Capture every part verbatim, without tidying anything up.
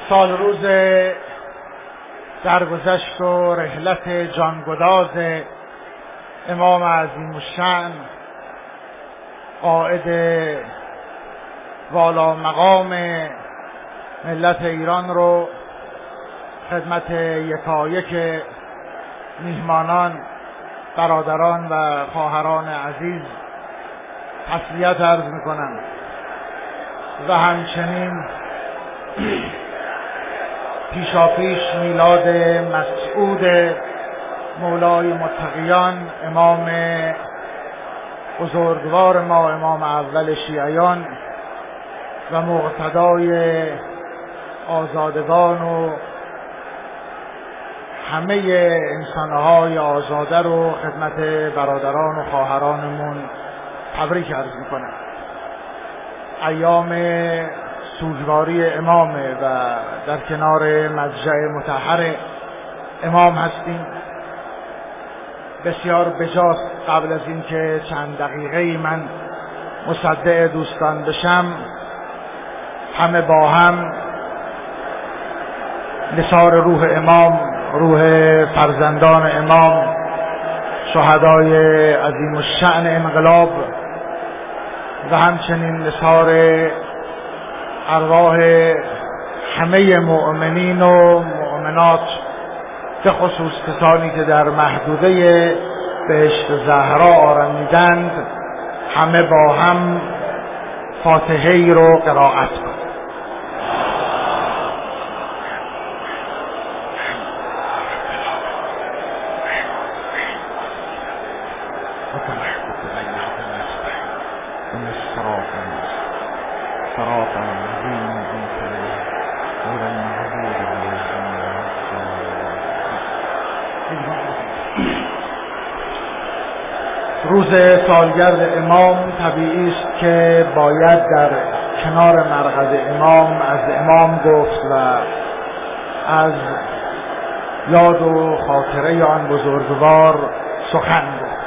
سال روز درگذشت و رحلت جانگداز امام عظیم الشأن قائد والا مقام ملت ایران رو خدمت یکایک میهمانان، برادران و خواهران عزیز تسلیت عرض میکنم و همچنین پیشاپیش میلاد مسعود مولای متقیان امام بزرگوار ما، امام اول شیعیان و مقتدای آزادگان و همه انسانهای آزاده رو خدمت برادران و خواهرانمون تبریک عرض میکنم. ایام سوگواری امامه و در کنار مضجع مطهر امام هستیم. بسیار بجاست قبل از اینکه چند دقیقه من مصدع دوستان بشم، همه با هم نثار روح امام، روح فرزندان امام، شهدای عظیم الشأن انقلاب و همچنین نثار ارواح همه مؤمنین و مؤمنات، به خصوص کسانی که در محدوده بهشت زهرا آرمیدند، همه با هم فاتحه ای رو قرائت کنند. روز سالگرد امام طبیعی است که باید در کنار مرقد امام از امام گفت و از یاد و خاطره آن بزرگوار سخن گفت.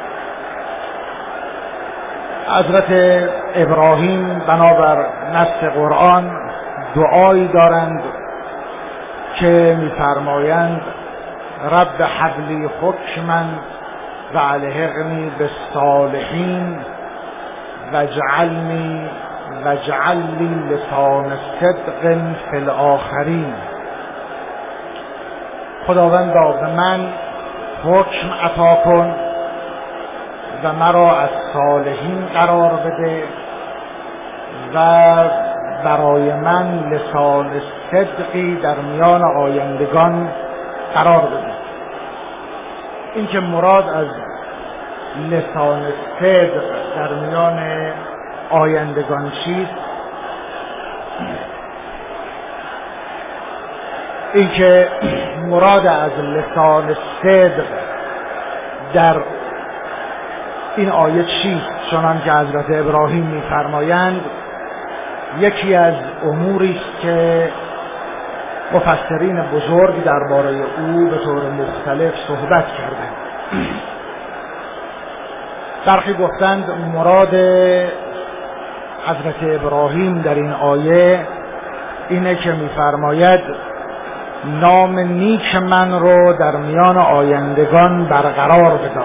حضرت ابراهیم بنابر نص قرآن دعایی دارند که می‌فرمایند رب حبلی حکما و الحقنی بالصالحین واجعلنی واجعل لی لسان صدق فی الاخرین. خداوندا به من حکم عطا کن و مرا از صالحین قرار بده و برای من لسان صدقی در میان آیندگان قرار بده. این که مراد از لسان صدق در میان آیندگان چیست؟ این که مراد از لسان صدق در این آیه چیست؟ چنان که حضرت ابراهیم می‌فرمایند یکی از اموری است که مفسرین بزرگ درباره او به طور مختلف صحبت کردند. برخی گفتند مراد حضرت ابراهیم در این آیه اینه که می‌فرماید نام نیک من رو در میان آیندگان برقرار بدار،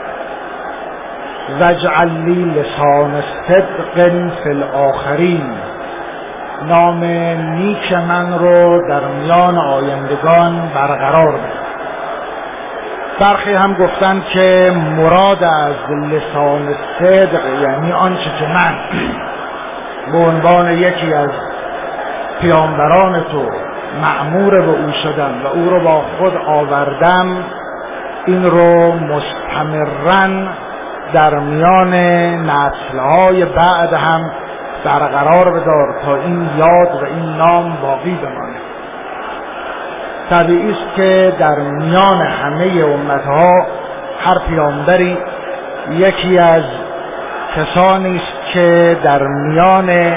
واجعل لی لسان صدق فی الاخرین، نام نیک من رو در میان آیندگان برقرار بده. برخی هم گفتند که مراد از لسان صدق یعنی آنچه که من به عنوان یکی از پیامبران تو مأمور به او شدم و او رو با خود آوردم، این رو مستمرن در میان نسل‌های بعد هم برقرار بدار تا این یاد و این نام باقی بمانه. طبیعی است که در میان همه امتها هر پیامبری یکی از کسانی است که در میان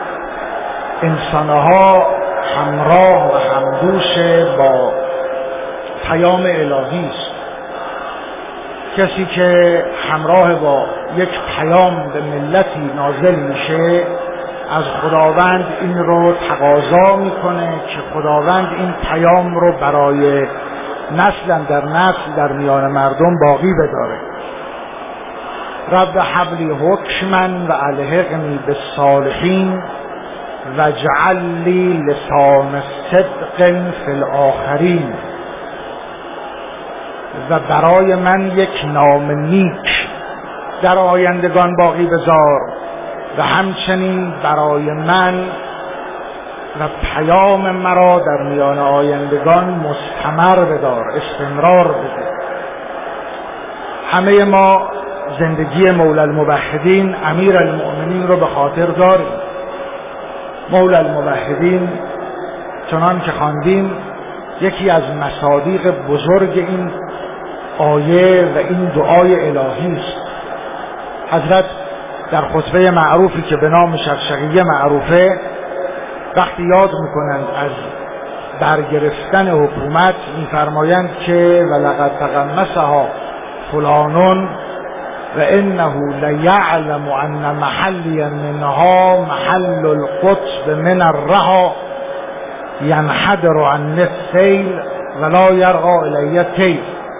انسانها همراه و همدوش با پیام الهی است. کسی که همراه با یک پیام به ملتی نازل میشه از خداوند این رو تقاضا میکنه که خداوند این پیام رو برای نسل در نسل در میان مردم باقی بداره. رب هب لی حکما و الحقنی بالصالحین واجعل لی لسان صدق فی الاخرین. و برای من یک نام نیک در آیندگان باقی بذار و همچنین برای من و پیام مرا در میان آیندگان مستمر بدار، استمرار بده. همه ما زندگی مولا الموحدین امیر المؤمنین رو به خاطر داریم. مولا الموحدین چنان که خواندیم یکی از مصادیق بزرگ این آیه و این دعای الهی است. حضرت در خطبه معروفی که به نام شقشقیه معروفه وقتی یاد میکنند از برگرفتن حکومت میفرمایند که ولقد تقمصها فلانون و انه لیعلم ان محلی منها محل القطب من الرها ینحدر عن السیل ولا یرقا الیه تیل.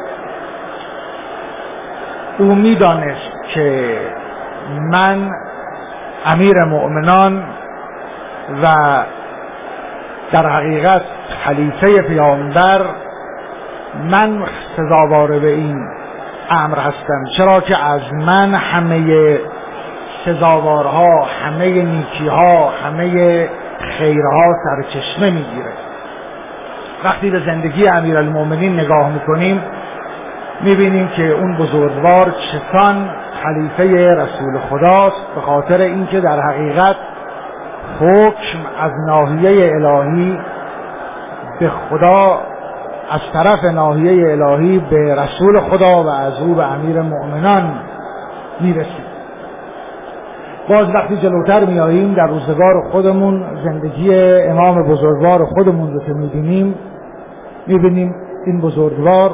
او میدانست که من امیر مؤمنان و در حقیقت خلیفه پیامبر من سزاوار به این امر هستم، چرا که از من همه سزاوارها، همه نیکیها، همه خیرها سرچشمه میگیره. وقتی به زندگی امیرالمؤمنین نگاه میکنیم میبینیم که اون بزرگوار چسان خلیفه رسول خداست، به خاطر اینکه در حقیقت حکم از ناحیه الهی به خدا، از طرف ناحیه الهی به رسول خدا و از او به امیر مؤمنان میرسید. باز وقتی جلوتر میاییم در روزگار خودمون زندگی امام بزرگوار خودمون رو که میبینیم میبینیم این بزرگوار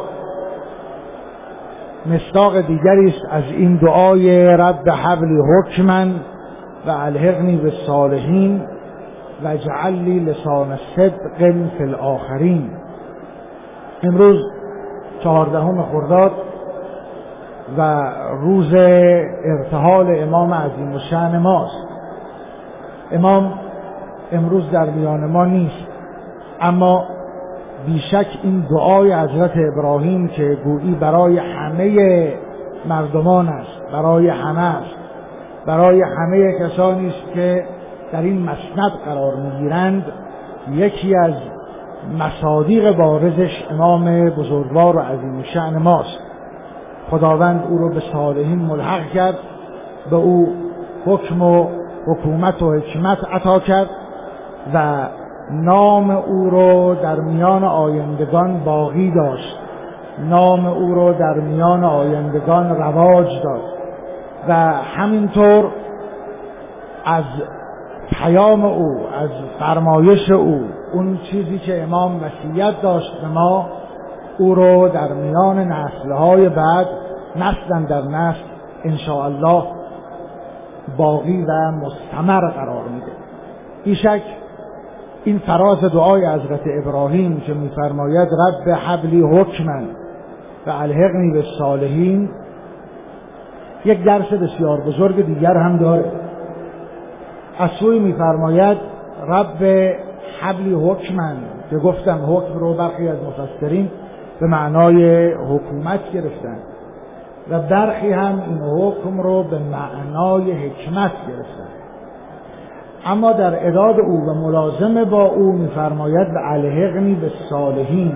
مصداق دیگری است از این دعای رب هب لی حکما و الحقنی بالصالحین واجعل لی لسان صدق فی الاخرین. امروز چهاردهم خرداد و روز ارتحال امام عظیم الشأن ماست. امام امروز در میان ما نیست، اما بیشک این دعای حضرت ابراهیم که گویی برای همه مردمان است، برای همه است، برای همه کسانی است که در این مسند قرار میگیرند، یکی از مصادیق بارزش امام بزرگوار و عظیم الشأن ماست. خداوند او رو به صالحین ملحق کرد، به او حکم و حکومت و حکمت عطا کرد و نام او رو در میان آیندگان باقی داشت، نام او رو در میان آیندگان رواج داد و همینطور از پیام او، از فرمایش او، اون چیزی که امام وصیت داشت به ما، او رو در میان نسل‌های بعد، نسل در نسل انشاءالله باقی و مستمر قرار میده. بیشک این فراز دعای حضرت ابراهیم که میفرماید رب هب لی حکما و الحقنی بالصالحین یک درس بسیار بزرگ دیگر هم داره. از سوی میفرماید رب هب لی حکما که گفتم حکم رو برخی از مفسرین به معنای حکومت گرفتن و برخی هم این حکم رو به معنای حکمت گرفتن، اما در اعداد او و ملازم با او میفرماید و الحقنی بالصالحین.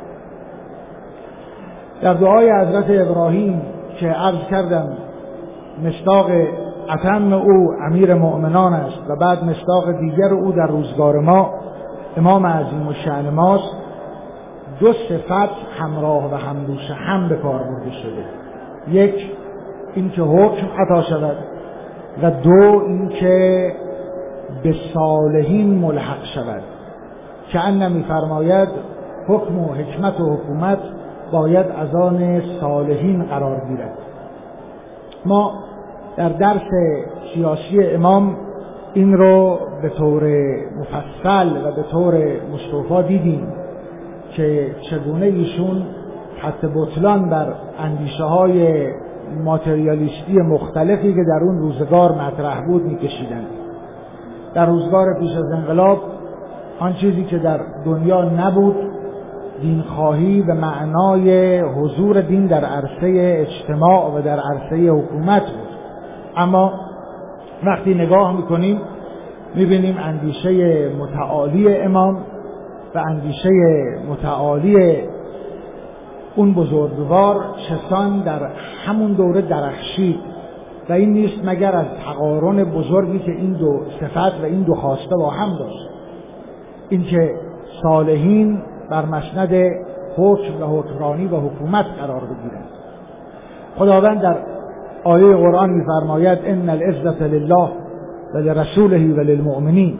در دعای حضرت ابراهیم که عرض کردم مصداق اتم او امیر مؤمنان است و بعد مصداق دیگر او در روزگار ما امام عظیم الشأن ماست، دو صفت همراه و همدوش هم به کار برده شده. یک اینکه حکم عطا شود و دو اینکه به صالحین ملحق شود، که ان میفرماید حکم و حکمت و حکومت باید از آن صالحین قرار گیرد. ما در درس سیاسی امام این رو به طور مفصل و به طور مستوفا دیدیم که چگونه ایشون خط بطلان بر اندیشه های ماتریالیستی مختلفی که در اون روزگار مطرح بود میکشیدند. در روزگار پیش از انقلاب آن چیزی که در دنیا نبود دینخواهی به معنای حضور دین در عرصه اجتماع و در عرصه حکومت بود. اما وقتی نگاه میکنیم میبینیم اندیشه متعالی امام و اندیشه متعالی اون بزرگوار چسان در همون دوره درخشید و این نیست مگر از تقارن بزرگی که این دو صفت و این دو خواسته با هم داشت. این که صالحین بر مسند حکم و حکمرانی و حکومت قرار بگیرند. خداوند در آیه قرآن می‌فرماید ان العزة لله و لرسوله و للمؤمنین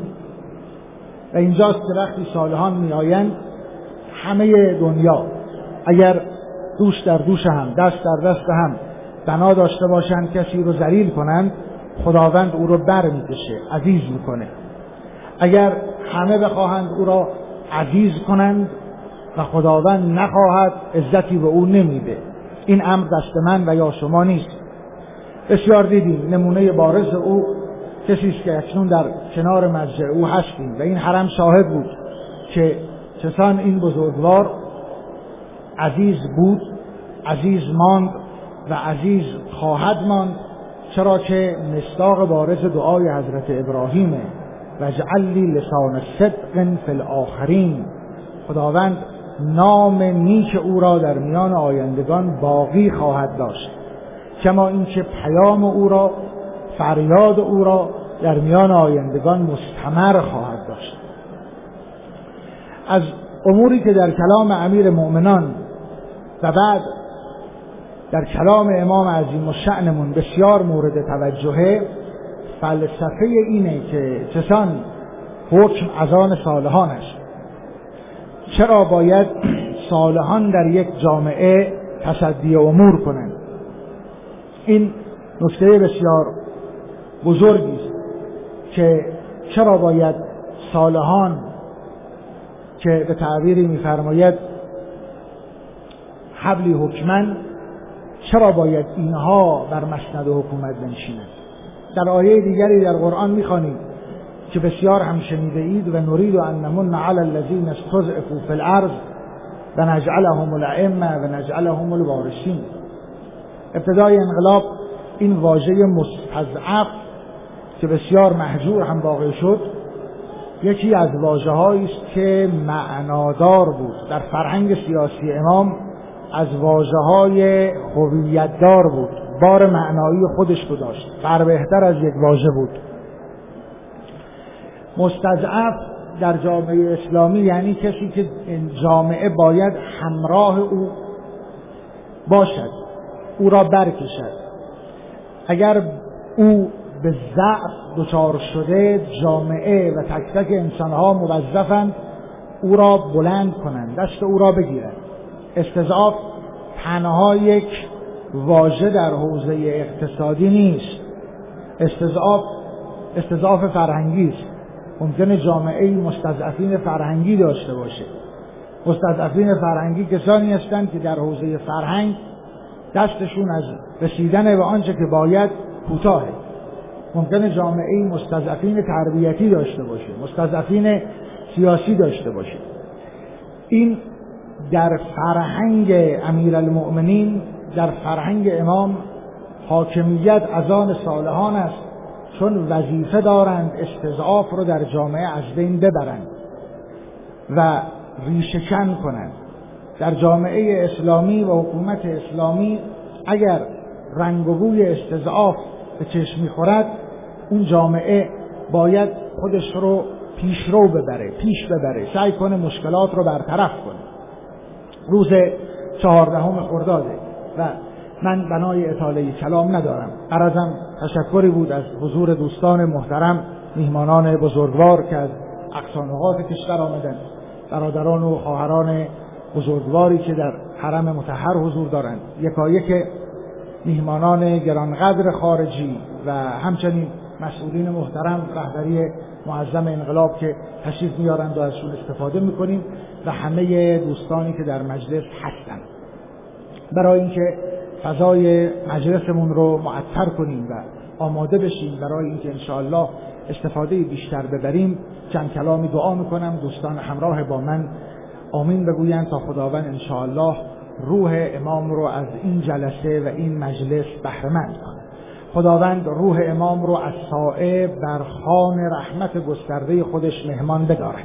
و اینجاست که وقتی صالحان میآیند همه دنیا اگر دوش در دوش هم دست در دست هم بنا داشته باشند کسی رو ذلیل کنند خداوند او رو بر میکشه، عزیز میکنه. اگر همه بخواهند او را عزیز کنند و خداوند نخواهد عزتی به او نمیده. این امر دست من و یا شما نیست. بسیار دیدیم نمونه بارز او کسی است که اکنون در کنار مسجد او هستیم و این حرم شاهد بود که چسان این بزرگوار عزیز بود، عزیز ماند و عزیز خواهد ماند، چرا که مصداق بارز دعای حضرت ابراهیمه و جعل لی لسان صدق فی الاخرین. خداوند نام نیک او را در میان آیندگان باقی خواهد داشت، کما اینکه پیام او را، فریاد او را در میان آیندگان مستمر خواهد داشت. از اموری که در کلام امیر مؤمنان و بعد در کلام امام عظیم الشأنمون بسیار مورد توجهه، فلسفه اینه که چسان حکم از آن صالحان است. چرا باید صالحان در یک جامعه تصدی امور کنند؟ این نکته بسیار بزرگی است که چرا باید صالحان که به تعبیری می‌فرماید حبلی حکمن، چرا باید اینها بر مسند حکومت بنشینند؟ در آیه دیگری در قرآن می‌خوانیم که بسیار هم شنیده اید و نرید ان نمن علی الذین استضعفوا فی الارض و نجعلهم الائمه و نجعلهم الوارثین. ابتدای انقلاب این واژه مستضعف که بسیار محجور هم واقع شد یکی از واژه‌هایی است که معنادار بود. در فرهنگ سیاسی امام از واژه‌های هویت‌دار بود، بار معنایی خودش رو داشت، بر بهتر از یک واژه بود. مستضعف در جامعه اسلامی یعنی کسی که جامعه باید همراه او باشد، او را برکشد. اگر او به ضعف دچار شده، جامعه و تک تک انسانها موظفند او را بلند کنند، دست او را بگیرند. استضعاف تنها یک واژه در حوزه اقتصادی نیست. استضعاف استضعاف فرهنگی است. ممکنه جامعه مستضعفین فرهنگی داشته باشه. مستضعفین فرهنگی کسانی هستند که در حوزه فرهنگ دستشون از رسیدن به آنچه که باید کوتاهه. ممکنه جامعه مستضعفین تربیتی داشته باشه، مستضعفین سیاسی داشته باشه. این در فرهنگ امیرالمؤمنین، در فرهنگ امام، حاکمیت از آن صالحان است، چون وظیفه دارند استضعاف رو در جامعه از بین ببرند و ریشه‌کن کنند. در جامعه اسلامی و حکومت اسلامی اگر رنگ و بوی استضعاف به چشم می‌خورد، اون جامعه باید خودش رو پیشرو ببره، پیش ببره، سعی کنه مشکلات رو برطرف کنه. روز چهاردهم خرداده و من بنای اطاله کلام ندارم. غرضم تشکری بود از حضور دوستان محترم، میهمانان بزرگوار که از اقصا نقاط کشور آمدند، برادران و خواهران بزرگواری که در حرم مطهر حضور دارند، یکایک میهمانان گرانقدر خارجی و همچنین مسئولین محترم رهبری معظم انقلاب که تشریف میارند و ازشون استفاده میکنیم و همه دوستانی که در مجلس هستند. برای اینکه فضای مجلسمون رو معطر کنیم و آماده بشیم برای اینکه انشاءالله استفاده بیشتر ببریم، چند کلامی دعا میکنم. دوستان همراه با من آمین بگویند تا خداوند انشاءالله روح امام رو از این جلسه و این مجلس بهره‌مند کنه. خداوند روح امام رو از سایه بر خوان رحمت گسترده خودش مهمان بدارد.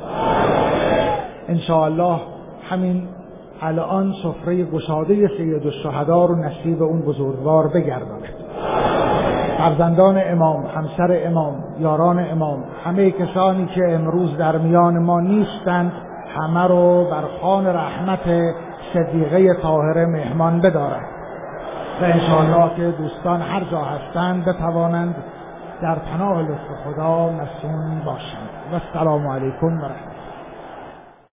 انشاءالله همین الان سفره گشاده سید الشهدا رو نصیب اون بزرگوار بگرداند. فرزندان امام، همسر امام، یاران امام، همه کسانی که امروز در میان ما نیستند، همه رو بر خوان رحمت صدیقه طاهره مهمان بدارد و انشاءالله که دوستان هر جا هستند بتوانند در پناه لطف خدا مسون باشند. و السلام علیکم و رحمت